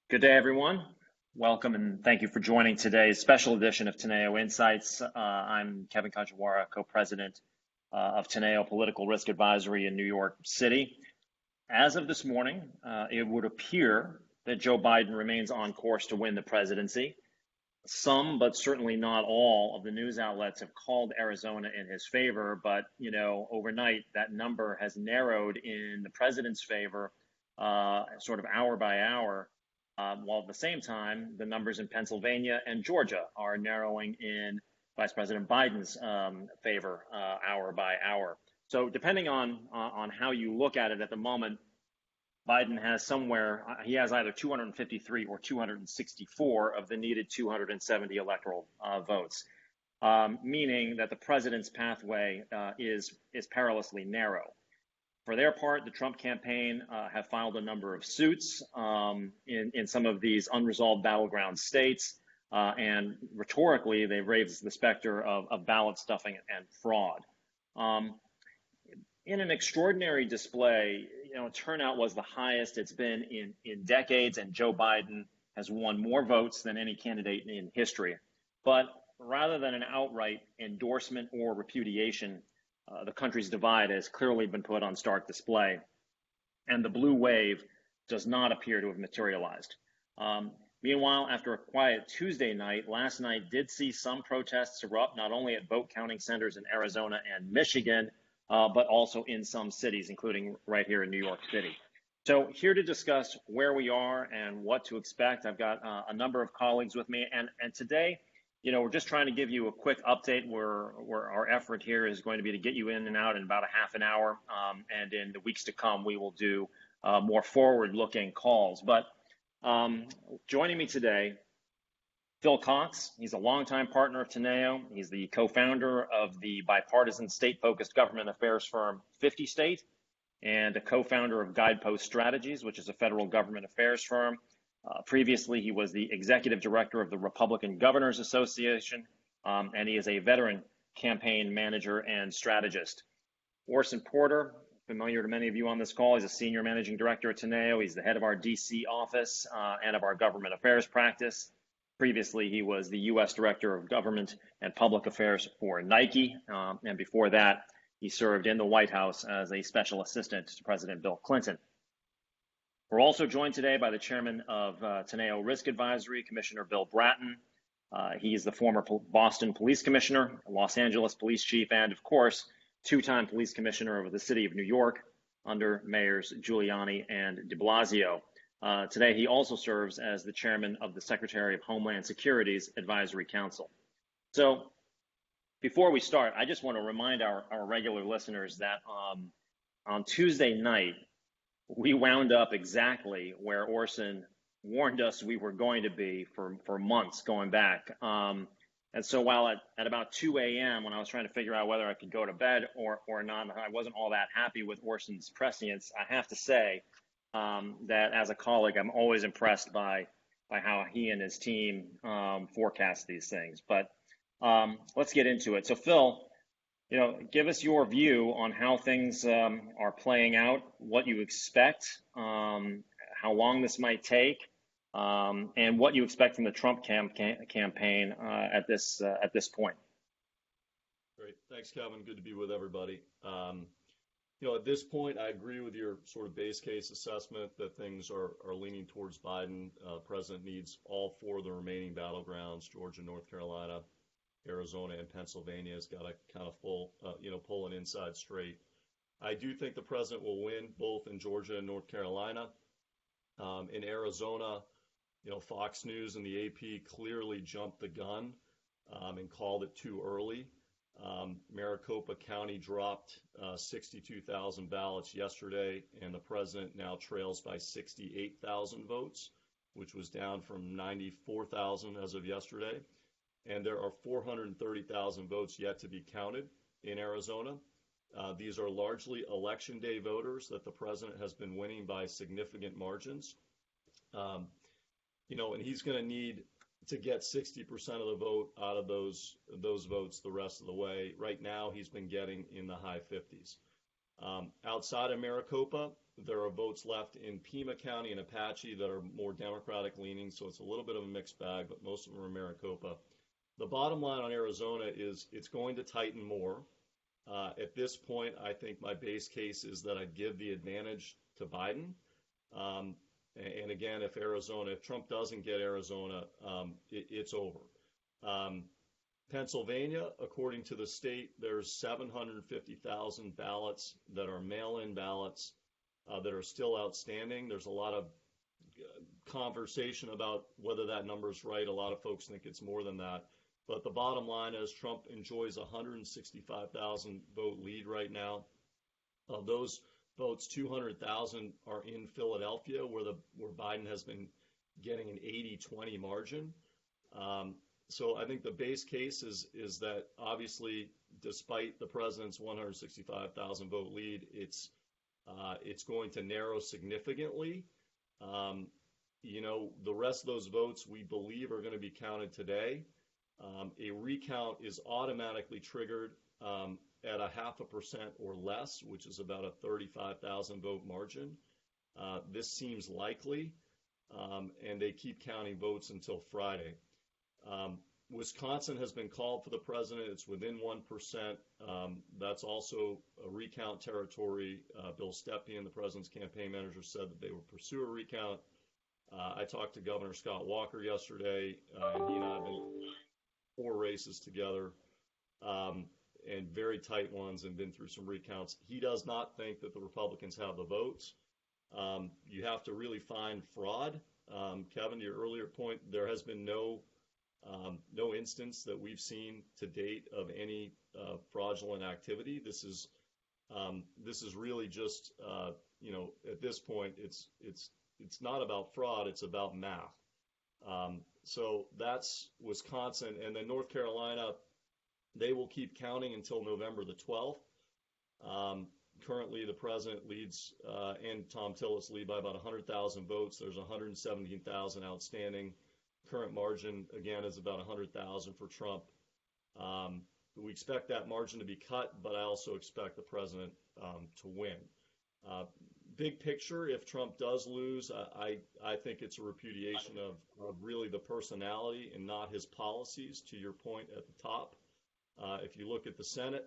Good day, everyone. Welcome and thank you for joining today's special edition of Teneo Insights. I'm Kevin Kajiwara, co-president of Teneo Political Risk Advisory in New York City. As of this morning, it would appear that Joe Biden remains on course to win the presidency. Some, but certainly not all, of the news outlets have called Arizona in his favor, but overnight that number has narrowed in the president's favor, sort of hour by hour. While at the same time, the numbers in Pennsylvania and Georgia are narrowing in Vice President Biden's favor hour by hour. So depending on how you look at it at the moment, Biden has he has either 253 or 264 of the needed 270 electoral votes, meaning that the president's pathway is perilously narrow. For their part, the Trump campaign have filed a number of suits in some of these unresolved battleground states, and rhetorically, they've raised the specter of ballot stuffing and fraud. In an extraordinary display, turnout was the highest it's been in decades, and Joe Biden has won more votes than any candidate in history. But rather than an outright endorsement or repudiation, the country's divide has clearly been put on stark display, and the blue wave does not appear to have materialized. Meanwhile, after a quiet Tuesday night, last night did see some protests erupt, not only at vote counting centers in Arizona and Michigan, but also in some cities, including right here in New York City. So here to discuss where we are and what to expect, I've got a number of colleagues with me, and today, we're just trying to give you a quick update where our effort here is going to be to get you in and out in about a half an hour. And in the weeks to come, we will do more forward-looking calls. But joining me today, Phil Cox. He's a longtime partner of Teneo. He's the co-founder of the bipartisan state-focused government affairs firm 50 State and a co-founder of Guidepost Strategies, which is a federal government affairs firm. Previously, he was the executive director of the Republican Governors Association, and he is a veteran campaign manager and strategist. Orson Porter, familiar to many of you on this call, he's a senior managing director at Teneo. He's the head of our DC office and of our government affairs practice. Previously, he was the U.S. Director of Government and Public Affairs for Nike, and before that, he served in the White House as a special assistant to President Bill Clinton. We're also joined today by the chairman of Teneo Risk Advisory, Commissioner Bill Bratton. He is the former Boston Police Commissioner, Los Angeles Police Chief, and of course, two-time Police Commissioner of the City of New York under Mayors Giuliani and de Blasio. Today, he also serves as the chairman of the Secretary of Homeland Security's Advisory Council. So before we start, I just want to remind our regular listeners that on Tuesday night, we wound up exactly where Orson warned us we were going to be for months going back. And so while at about 2 a.m., when I was trying to figure out whether I could go to bed or not, I wasn't all that happy with Orson's prescience. I have to say that as a colleague, I'm always impressed by how he and his team forecast these things. But let's get into it. So Phil, give us your view on how things are playing out, what you expect, how long this might take, and what you expect from the Trump campaign at this point. Great. Thanks, Kevin. Good to be with everybody. At this point, I agree with your sort of base case assessment that things are leaning towards Biden. President needs all four of the remaining battlegrounds, Georgia, North Carolina, Arizona, and Pennsylvania has got to kind of pull an inside straight. I do think the president will win both in Georgia and North Carolina. In Arizona, Fox News and the AP clearly jumped the gun and called it too early. Maricopa County dropped 62,000 ballots yesterday, and the president now trails by 68,000 votes, which was down from 94,000 as of yesterday. And there are 430,000 votes yet to be counted in Arizona. These are largely election day voters that the president has been winning by significant margins. And he's going to need to get 60% of the vote out of those votes the rest of the way. Right now, he's been getting in the high 50s. Outside of Maricopa, There are votes left in Pima County and Apache that are more Democratic leaning, so it's a little bit of a mixed bag, but most of them are Maricopa. The bottom line on Arizona is it's going to tighten more. At this point, I think my base case is that I'd give the advantage to Biden. And again, if Trump doesn't get Arizona, it's over. Pennsylvania, according to the state, there's 750,000 ballots that are mail-in ballots that are still outstanding. There's a lot of conversation about whether that number is right. A lot of folks think it's more than that. But the bottom line is Trump enjoys a 165,000 vote lead right now. Of those votes, 200,000 are in Philadelphia, where Biden has been getting an 80-20 margin. So I think the base case is that obviously, despite the president's 165,000 vote lead, it's going to narrow significantly. The rest of those votes we believe are going to be counted today. A recount is automatically triggered at 0.5% or less, which is about a 35,000 vote margin. This seems likely, and they keep counting votes until Friday. Wisconsin has been called for the president. It's within 1%. That's also a recount territory. Bill Stepien, the president's campaign manager, said that they would pursue a recount. I talked to Governor Scott Walker yesterday, and he and I have been 4 races together, and very tight ones, and been through some recounts. He does not think that the Republicans have the votes. You have to really find fraud. Kevin, to your earlier point, there has been no instance that we've seen to date of any fraudulent activity. This is really just at this point it's not about fraud, it's about math. So that's Wisconsin, and then North Carolina, they will keep counting until November the 12th. Currently, the president leads and Tom Tillis lead by about 100,000 votes. There's 117,000 outstanding. Current margin, again, is about 100,000 for Trump. We expect that margin to be cut, but I also expect the president to win. Big picture, if Trump does lose, I think it's a repudiation of really the personality and not his policies, to your point at the top. If you look at the Senate,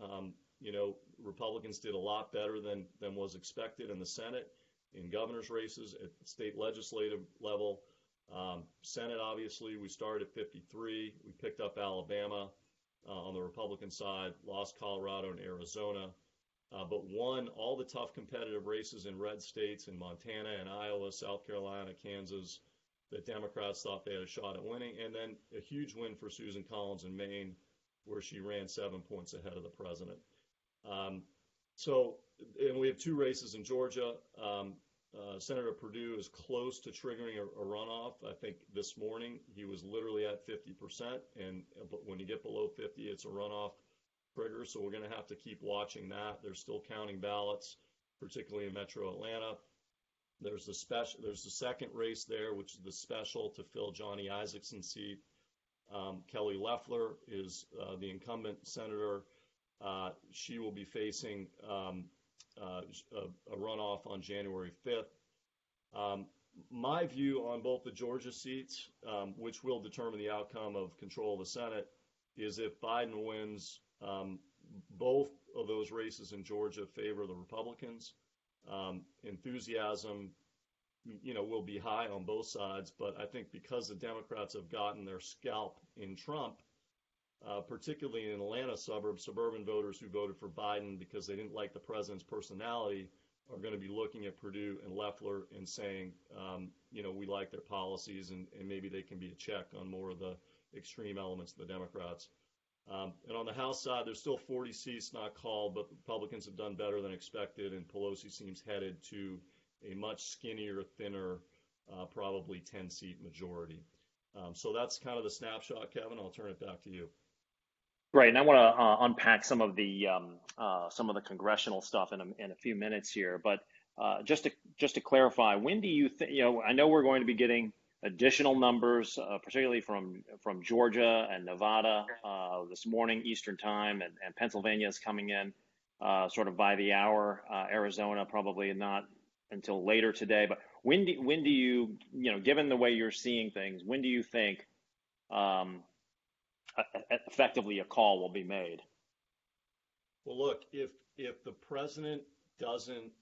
Republicans did a lot better than was expected in the Senate, in governor's races, at the state legislative level. Senate, obviously, we started at 53. We picked up Alabama on the Republican side, lost Colorado and Arizona, but won all the tough competitive races in red states in Montana and Iowa, South Carolina, Kansas, that Democrats thought they had a shot at winning, and then a huge win for Susan Collins in Maine, where she ran 7 points ahead of the president. And we have 2 races in Georgia. Senator Perdue is close to triggering a runoff. I think this morning he was literally at 50%, but when you get below 50, it's a runoff trigger. So we're going to have to keep watching that. They're still counting ballots, particularly in Metro Atlanta. There's the second race there, which is the special to fill Johnny Isakson's seat. Kelly Loeffler is the incumbent senator. She will be facing a runoff on January 5th. My view on both the Georgia seats, which will determine the outcome of control of the Senate, is if Biden wins, both of those races in Georgia favor the Republicans. Enthusiasm, will be high on both sides, but I think because the Democrats have gotten their scalp in Trump, particularly in Atlanta suburban voters who voted for Biden because they didn't like the president's personality are going to be looking at Perdue and Loeffler and saying, we like their policies, and maybe they can be a check on more of the extreme elements of the Democrats. And on the House side, there's still 40 seats not called, but the Republicans have done better than expected, and Pelosi seems headed to a much skinnier, thinner, probably 10-seat majority. So that's kind of the snapshot, Kevin. I'll turn it back to you. Great, and I want to unpack some of the congressional stuff in a few minutes here. But just to clarify, when do you think? I know we're going to be getting additional numbers, particularly from Georgia and Nevada this morning Eastern time, and Pennsylvania is coming in sort of by the hour. Arizona probably not until later today. But when do you, given the way you're seeing things, when do you think effectively a call will be made? Well, look, if the president doesn't,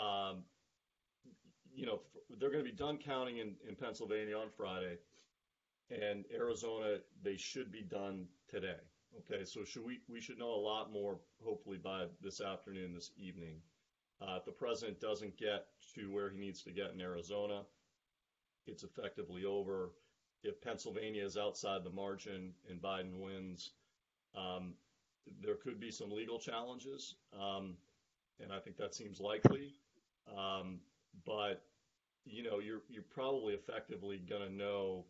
they're going to be done counting in Pennsylvania on Friday, and Arizona, they should be done today. Okay, so we should know a lot more, hopefully by this afternoon, this evening. If the president doesn't get to where he needs to get in Arizona, it's effectively over. If Pennsylvania is outside the margin and Biden wins, there could be some legal challenges, and I think that seems likely. But you're probably effectively going to know,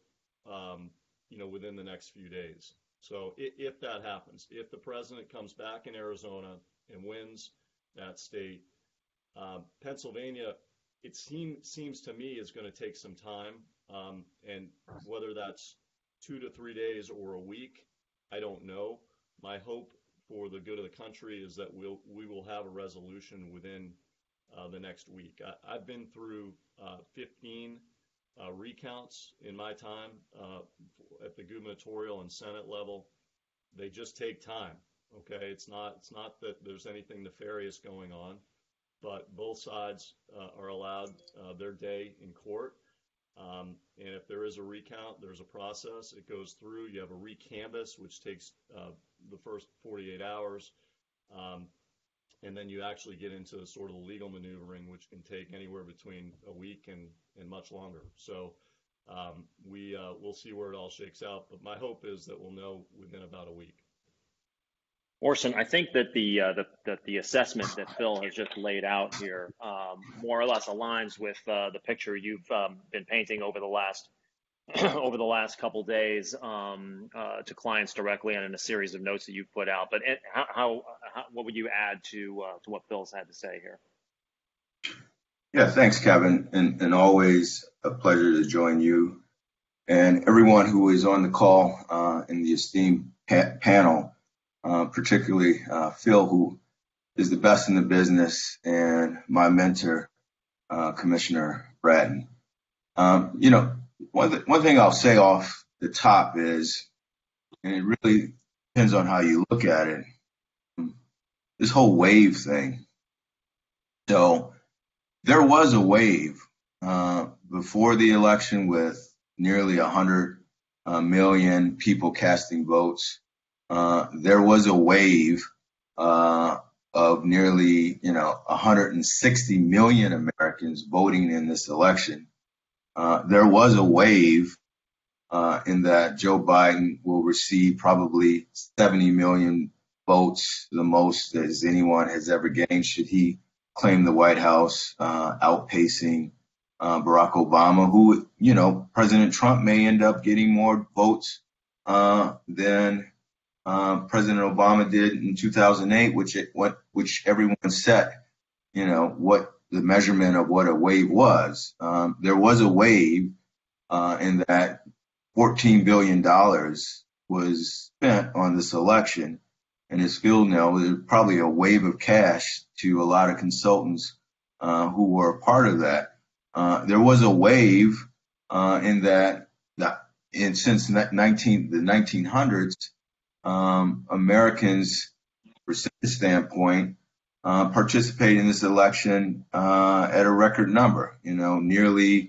within the next few days. So if that happens, if the president comes back in Arizona and wins that state, Pennsylvania, it seems to me is going to take some time, and whether that's 2 to 3 days or a week, I don't know. My hope for the good of the country is that we will have a resolution within the next week. I've been through 15 recounts in my time at the gubernatorial and Senate level. They just take time. Okay, it's not that there's anything nefarious going on, but both sides are allowed their day in court. And if there is a recount, there's a process. It goes through. You have a recanvass, which takes the first 48 hours. And then you actually get into sort of the legal maneuvering, which can take anywhere between a week and much longer. So we'll see where it all shakes out. But my hope is that we'll know within about a week. Orson, I think that the assessment that Phil has just laid out here more or less aligns with the picture you've been painting over the last couple days to clients directly and in a series of notes that you've put out. But what would you add to what Phil's had to say here? Yeah, thanks, Kevin, and always a pleasure to join you and everyone who is on the call in the esteemed panel. Particularly Phil, who is the best in the business, and my mentor, Commissioner Bratton. One thing I'll say off the top is, and it really depends on how you look at it, this whole wave thing. So there was a wave before the election with nearly 100 million people casting votes. There was a wave of nearly, 160 million Americans voting in this election. There was a wave in that Joe Biden will receive probably 70 million votes, the most as anyone has ever gained, should he claim the White House, outpacing Barack Obama, who, President Trump may end up getting more votes than President Obama did in 2008, which everyone set, what the measurement of what a wave was. There was a wave in that $14 billion was spent on this election. And as Phil knows, there's probably a wave of cash to a lot of consultants who were a part of that. There was a wave in that since the 1900s, Americans, from a standpoint, participate in this election at a record number. Nearly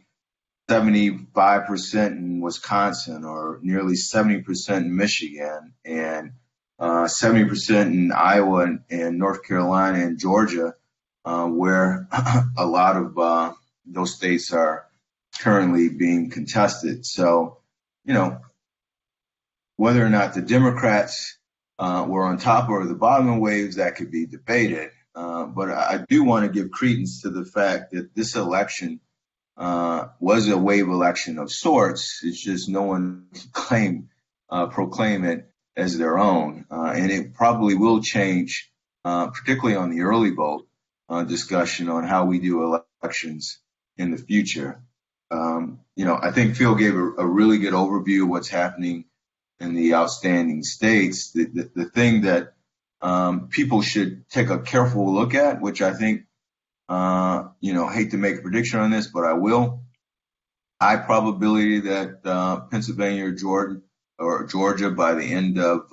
75% in Wisconsin, or nearly 70% in Michigan, and 70% in Iowa and North Carolina and Georgia, where a lot of those states are currently being contested. So, whether or not the Democrats were on top or the bottom of waves, that could be debated. But I do want to give credence to the fact that this election was a wave election of sorts. It's just no one can proclaim it as their own. And it probably will change, particularly on the early vote discussion on how we do elections in the future. I think Phil gave a really good overview of what's happening in the outstanding states. The thing that people should take a careful look at, which I think hate to make a prediction on this, but I will. High probability that Pennsylvania or Georgia by the end of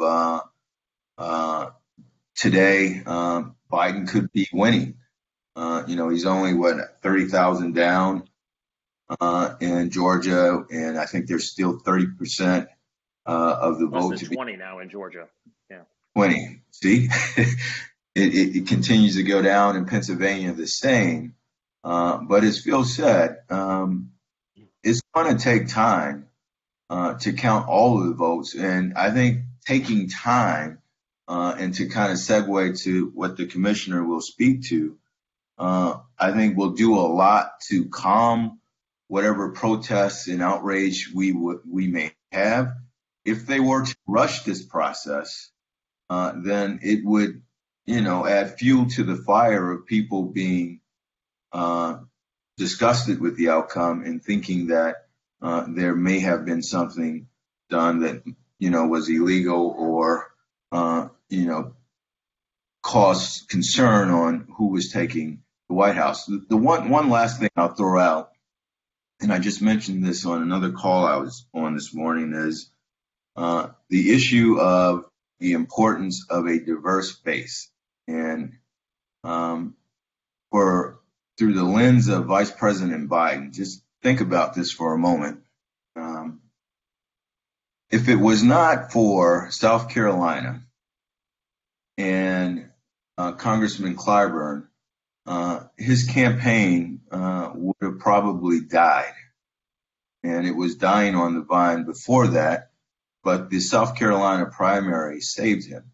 today, Biden could be winning. He's only 30,000 down in Georgia, and I think there's still 30% of the vote to be 20 now in Georgia. Yeah, 20. See, it continues to go down in Pennsylvania the same. But as Phil said, it's going to take time to count all of the votes, and I think taking time and to kind of segue to what the commissioner will speak to, I think will do a lot to calm whatever protests and outrage we may have. If they were to rush this process, then it would, add fuel to the fire of people being disgusted with the outcome and thinking that there may have been something done that, was illegal or, caused concern on who was taking the White House. The one last thing I'll throw out, and I just mentioned this on another call I was on this morning, is the issue of the importance of a diverse base. And through the lens of Vice President Biden, just think about this for a moment. If it was not for South Carolina and Congressman Clyburn, his campaign would have probably died. And it was dying on the vine before that, but the South Carolina primary saved him.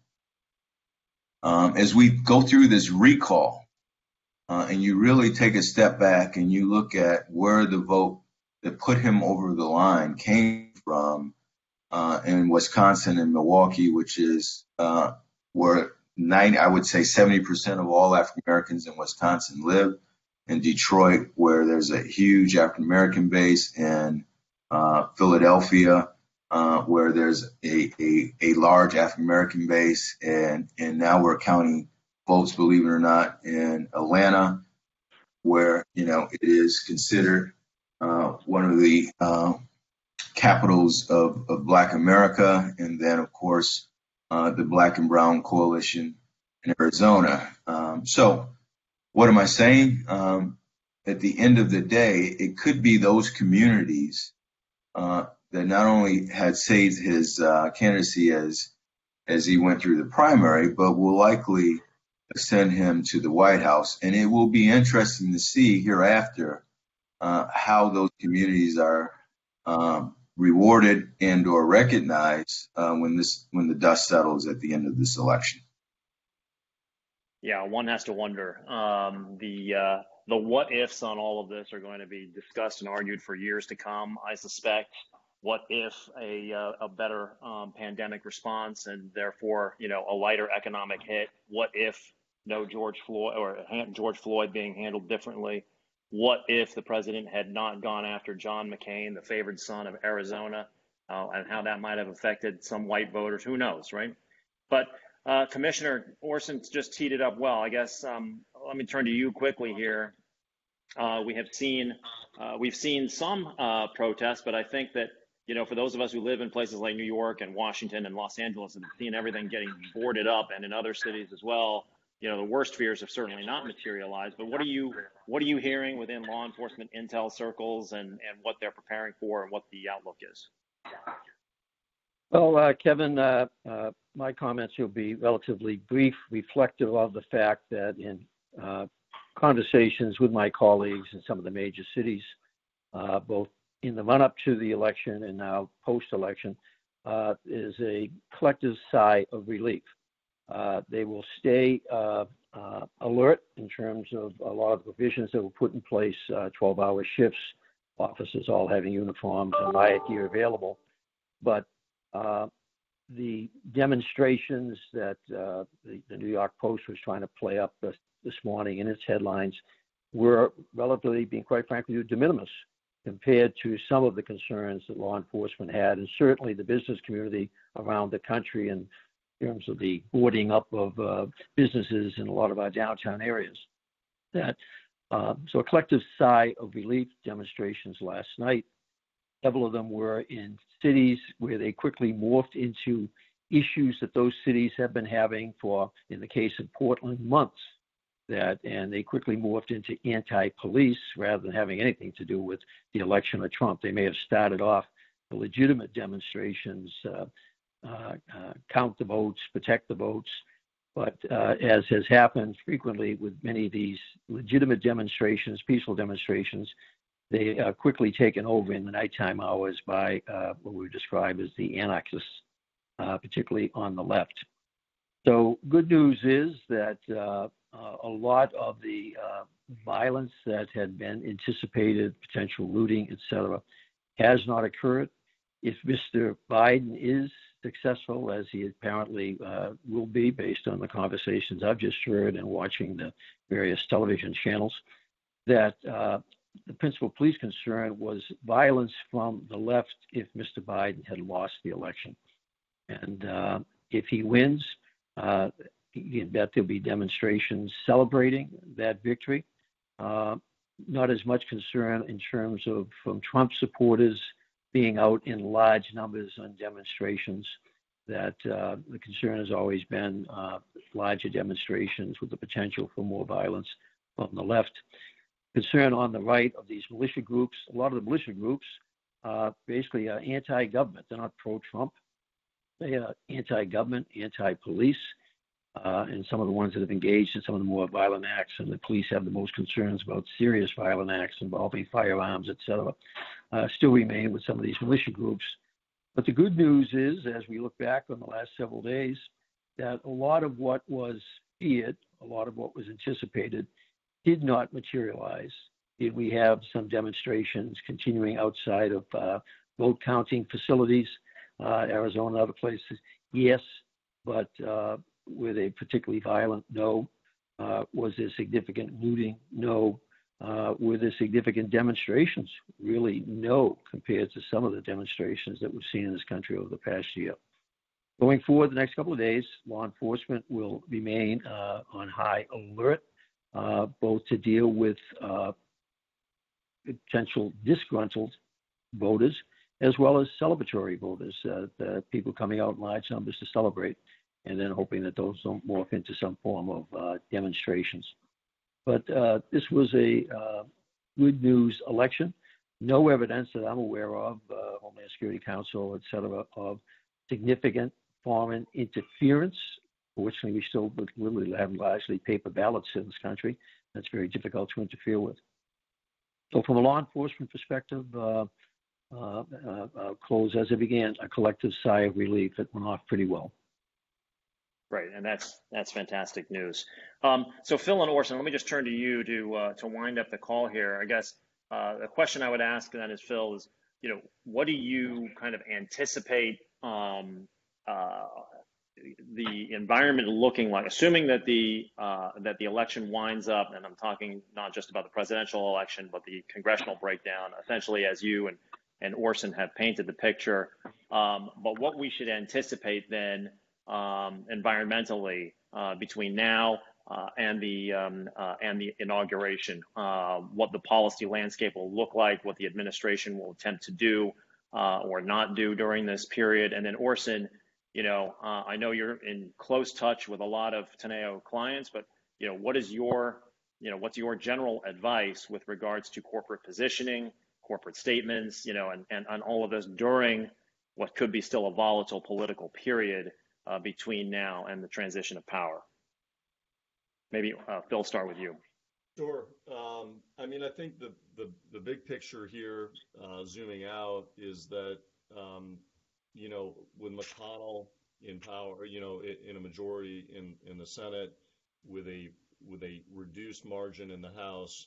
As we go through this recall, and you really take a step back and you look at where the vote that put him over the line came from in Wisconsin and Milwaukee, which is where 70% of all African Americans in Wisconsin live. In Detroit, where there's a huge African American base, in Philadelphia, where there's a large African American base, and now we're counting votes, believe it or not, in Atlanta, where it is considered one of the capitals of Black America, and then of course the Black and Brown Coalition in Arizona. So what am I saying? At the end of the day, it could be those communities that not only had saved his candidacy as he went through the primary, but will likely send him to the White House. And it will be interesting to see hereafter how those communities are rewarded and or recognized when the dust settles at the end of this election. Yeah, one has to wonder. The what ifs on all of this are going to be discussed and argued for years to come, I suspect. What if a better pandemic response and therefore, a lighter economic hit? What if no George Floyd or George Floyd being handled differently? What if the president had not gone after John McCain, the favored son of Arizona, and how that might have affected some white voters? Who knows, right? But Commissioner Orson just teed it up well. I guess let me turn to you quickly here. We've seen some protests, but I think that for those of us who live in places like New York and Washington and Los Angeles and seeing everything getting boarded up, and in other cities as well, the worst fears have certainly not materialized. But what are you hearing within law enforcement intel circles and what they're preparing for and what the outlook is? Well, Kevin, my comments will be relatively brief, reflective of the fact that in conversations with my colleagues in some of the major cities, both in the run-up to the election and now post-election, is a collective sigh of relief. They will stay alert in terms of a lot of the provisions that were put in place, 12-hour shifts, officers all having uniforms and riot gear available. But the demonstrations that the New York Post was trying to play up this morning in its headlines were relatively, being quite frankly, de minimis compared to some of the concerns that law enforcement had, and certainly the business community around the country in terms of the boarding up of businesses in a lot of our downtown areas. That So a collective sigh of relief demonstrations last night. Several of them were in cities where they quickly morphed into issues that those cities have been having for, in the case of Portland, months. And they quickly morphed into anti-police rather than having anything to do with the election of Trump. They may have started off the legitimate demonstrations, count the votes, protect the votes, but as has happened frequently with many of these legitimate demonstrations, peaceful demonstrations, they are quickly taken over in the nighttime hours by what we describe as the anarchists, particularly on the left. So good news is that a lot of the violence that had been anticipated, potential looting, etc., has not occurred. If Mr. Biden is successful, as he apparently will be based on the conversations I've just heard and watching the various television channels, that the principal police concern was violence from the left if Mr. Biden had lost the election. And if he wins, you can bet there'll be demonstrations celebrating that victory. Not as much concern in terms of from Trump supporters being out in large numbers on demonstrations. That the concern has always been larger demonstrations with the potential for more violence from the left. Concern on the right of these militia groups. A lot of the militia groups basically are anti-government. They're not pro-Trump. They are anti-government, anti-police. And some of the ones that have engaged in some of the more violent acts, and the police have the most concerns about serious violent acts involving firearms, etc., still remain with some of these militia groups. But the good news is, as we look back on the last several days, that a lot of what was feared, a lot of what was anticipated, did not materialize. Did we have some demonstrations continuing outside of vote counting facilities, Arizona and other places? Yes, but were they particularly violent? No. Was there significant looting? No. Were there significant demonstrations? Really, no, compared to some of the demonstrations that we've seen in this country over the past year. Going forward, the next couple of days, law enforcement will remain on high alert, both to deal with potential disgruntled voters as well as celebratory voters, the people coming out in large numbers to celebrate, and then hoping that those don't morph into some form of demonstrations. But this was a good news election. No evidence that I'm aware of, Homeland Security Council, et cetera, of significant foreign interference. Fortunately, we still literally have largely paper ballots in this country. That's very difficult to interfere with. So from a law enforcement perspective, close as it began, a collective sigh of relief. It went off pretty well. Right, and that's fantastic news. So Phil and Orson, let me just turn to you to wind up the call here. I guess the question I would ask then is, Phil, is what do you kind of anticipate the environment looking like, assuming that the election winds up, and I'm talking not just about the presidential election, but the congressional breakdown, essentially as you and Orson have painted the picture. But what we should anticipate then environmentally between now and the inauguration, what the policy landscape will look like, what the administration will attempt to do or not do during this period, and then Orson. I know you're in close touch with a lot of Teneo clients, but what's your general advice with regards to corporate positioning, corporate statements, and all of this during what could be still a volatile political period between now and the transition of power? Maybe Phil, start with you. Sure. I think the big picture here, zooming out, is that with McConnell in power, in a majority in the Senate, with a reduced margin in the House,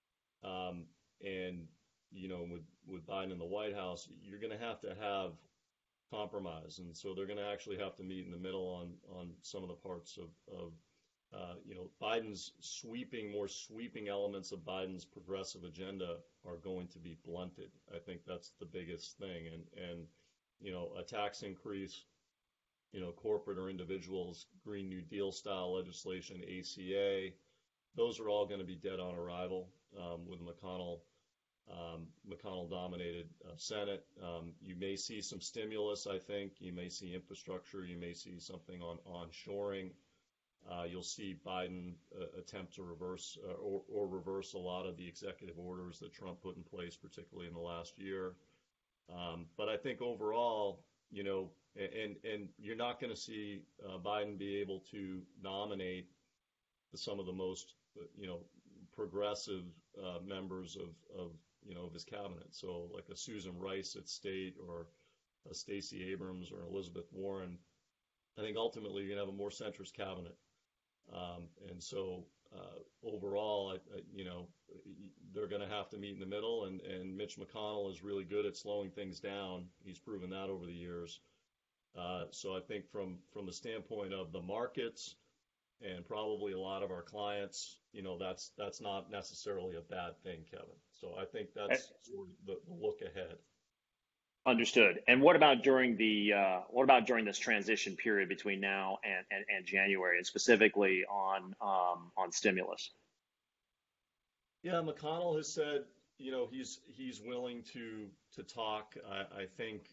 and with Biden in the White House, you're going to have compromise, and so they're going to actually have to meet in the middle on some of the parts of Biden's more sweeping elements of Biden's progressive agenda are going to be blunted. I think that's the biggest thing, and a tax increase, corporate or individuals, Green New Deal style legislation, ACA, those are all going to be dead on arrival with McConnell-dominated Senate. You may see some stimulus, I think. You may see infrastructure. You may see something on onshoring. You'll see Biden attempt to reverse or reverse a lot of the executive orders that Trump put in place, particularly in the last year. But I think overall, and you're not going to see Biden be able to nominate some of the most, progressive members of his cabinet. So like a Susan Rice at State or a Stacey Abrams or Elizabeth Warren. I think ultimately you're going to have a more centrist cabinet. And so overall, they're going to have to meet in the middle, and Mitch McConnell is really good at slowing things down. He's proven that over the years. So I think from the standpoint of the markets and probably a lot of our clients, that's not necessarily a bad thing, Kevin. So I think that's sort of the look ahead. Understood. And what about during this transition period between now and January, and specifically on stimulus? Yeah, McConnell has said, he's willing to talk. I think,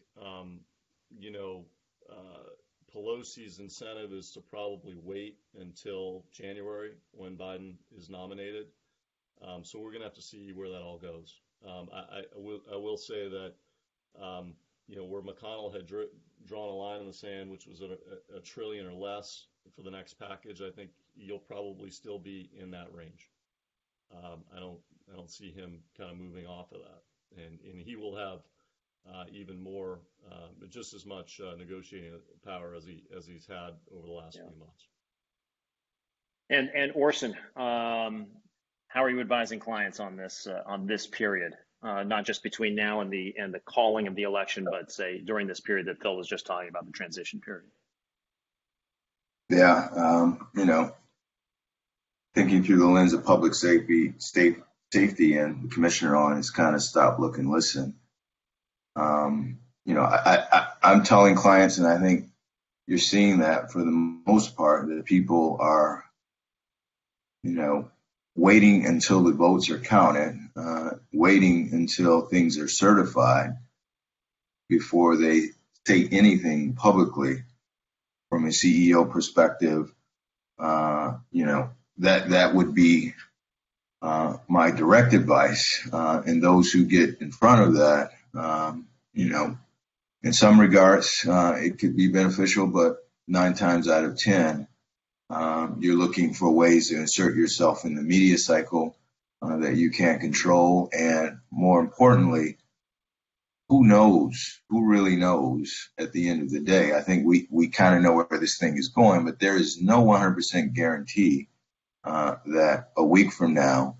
Pelosi's incentive is to probably wait until January when Biden is nominated. So we're going to have to see where that all goes. I will say that, where McConnell had drawn a line in the sand, which was a trillion or less for the next package, I think you'll probably still be in that range. I don't see him kind of moving off of that, and he will have even more, just as much negotiating power as he's had over the last few months. And Orson, how are you advising clients on this period? Not just between now and the calling of the election, but say during this period that Phil was just talking about, the transition period. Yeah, thinking through the lens of public safety, and the commissioner on is kind of stop, look, and listen. I'm telling clients, and I think you're seeing that for the most part, that people are, waiting until the votes are counted, waiting until things are certified before they say anything publicly. From a CEO perspective, that would be my direct advice. And those who get in front of that, in some regards, it could be beneficial, but 9 times out of 10, you're looking for ways to insert yourself in the media cycle that you can't control. And more importantly, who really knows at the end of the day? I think we kind of know where this thing is going, but there is no 100% guarantee that a week from now,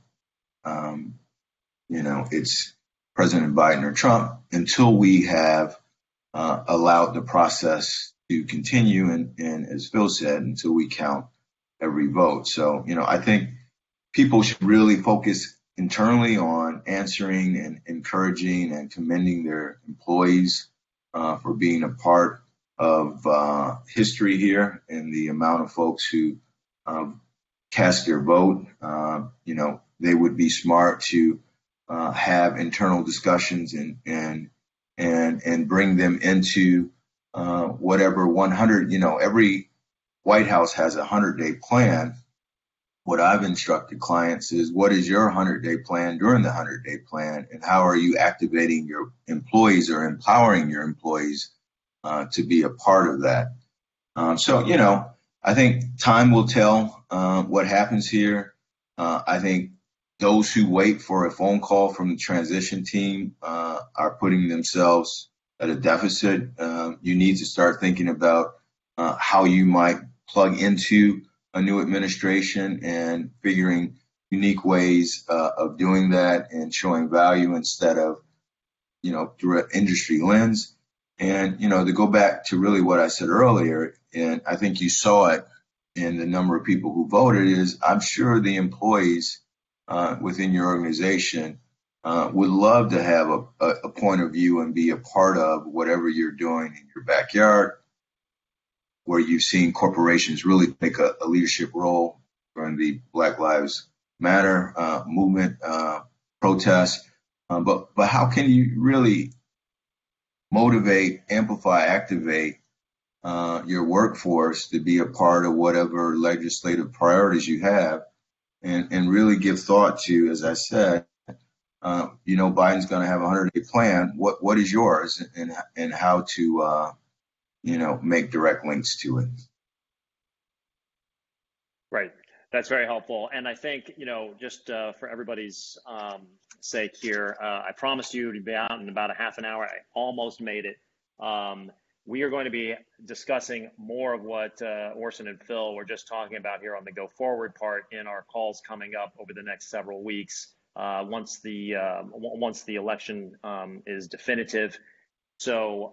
it's President Biden or Trump, until we have allowed the process to continue, and as Phil said, until we count every vote. So, I think people should really focus internally on answering and encouraging and commending their employees for being a part of history here, and the amount of folks who cast their vote. They would be smart to have internal discussions and bring them into whatever 100, every White House has a 100-day plan. What I've instructed clients is, what is your 100-day plan during the 100-day plan, and how are you activating your employees or empowering your employees to be a part of that? So, I think time will tell what happens here. I think those who wait for a phone call from the transition team are putting themselves at a deficit. You need to start thinking about how you might plug into a new administration and figuring unique ways of doing that and showing value instead of, through an industry lens. And, to go back to really what I said earlier, and I think you saw it in the number of people who voted, is I'm sure the employees within your organization would love to have a point of view and be a part of whatever you're doing in your backyard, where you've seen corporations really take a leadership role during the Black Lives Matter movement, protests. But how can you really motivate, amplify, activate your workforce to be a part of whatever legislative priorities you have, and really give thought to, as I said, Biden's going to have a 100-day plan. What is yours, and how to make direct links to it. Right. That's very helpful. And I think, just for everybody's sake here, I promised you to be out in about a half an hour. I almost made it. We are going to be discussing more of what Orson and Phil were just talking about here on the go forward part in our calls coming up over the next several weeks once the election is definitive. So,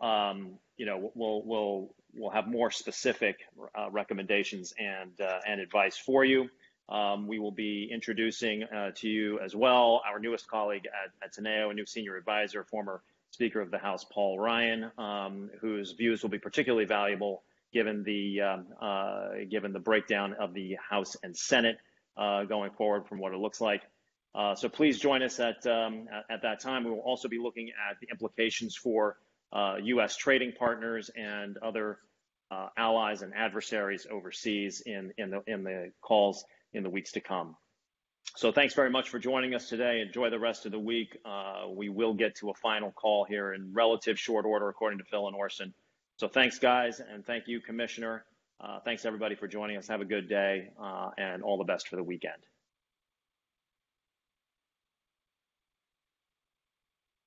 we'll have more specific recommendations and advice for you. We will be introducing to you as well our newest colleague at Teneo, a new senior advisor, former Speaker of the House Paul Ryan, whose views will be particularly valuable given the breakdown of the House and Senate going forward from what it looks like. So please join us at that time. We will also be looking at the implications for U.S. trading partners and other allies and adversaries overseas in the calls in the weeks to come. So thanks very much for joining us today. Enjoy the rest of the week. We will get to a final call here in relative short order, according to Phil and Orson. So thanks, guys, and thank you, Commissioner. Thanks, everybody, for joining us. Have a good day, and all the best for the weekend.